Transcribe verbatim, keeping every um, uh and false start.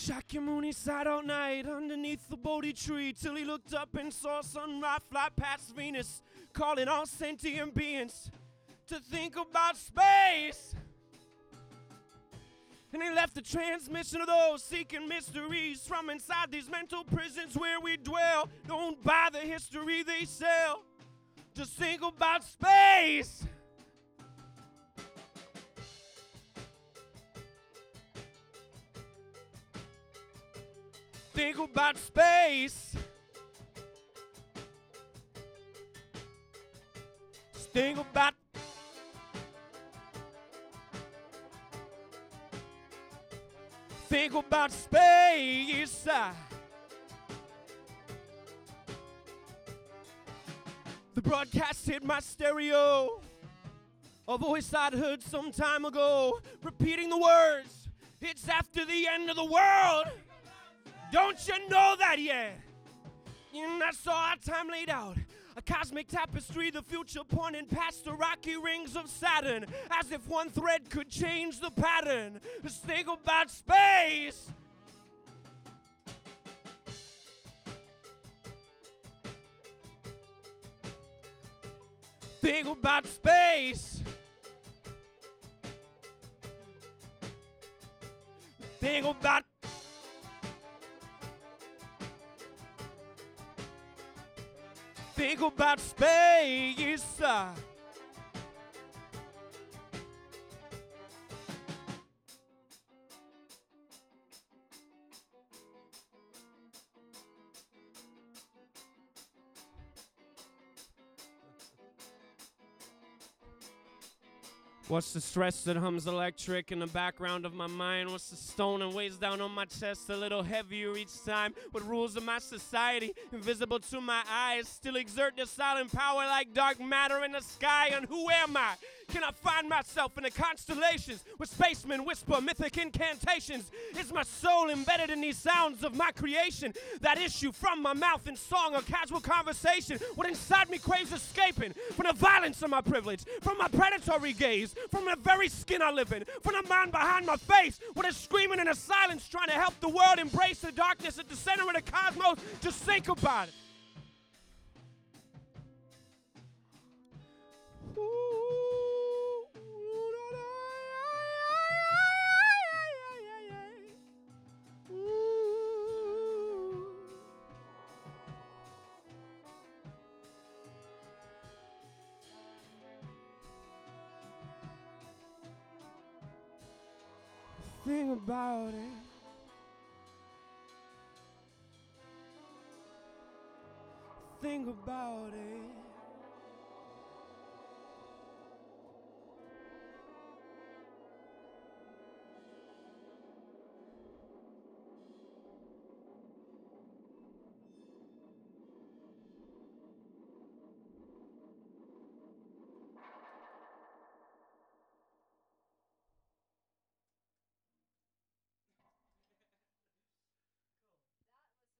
Shakyamuni sat all night underneath the Bodhi tree till he looked up and saw sunrise fly past Venus, calling all sentient beings to think about space. And he left the transmission of those seeking mysteries from inside these mental prisons where we dwell. Don't buy the history they sell. Just think about space. Think about space. Think about Think about space. The broadcast hit my stereo, a voice I'd heard some time ago, repeating the words, "It's after the end of the world. Don't you know that yet?" And I saw our time laid out, a cosmic tapestry, the future pointing past the rocky rings of Saturn, as if one thread could change the pattern. Just think about space. Think about space. Think about Think about space. What's the stress that hums electric in the background of my mind? What's the stone that weighs down on my chest a little heavier each time? What rules of my society, invisible to my eyes, still exert their silent power like dark matter in the sky? And who am I? Can I find myself in the constellations where spacemen whisper mythic incantations? Is my soul embedded in these sounds of my creation that issue from my mouth in song or casual conversation? What inside me craves escaping from the violence of my privilege, from my predatory gaze, from the very skin I live in, from the mind behind my face, what is screaming in the silence, trying to help the world embrace the darkness at the center of the cosmos. Just think about it. Think about it. Think about it.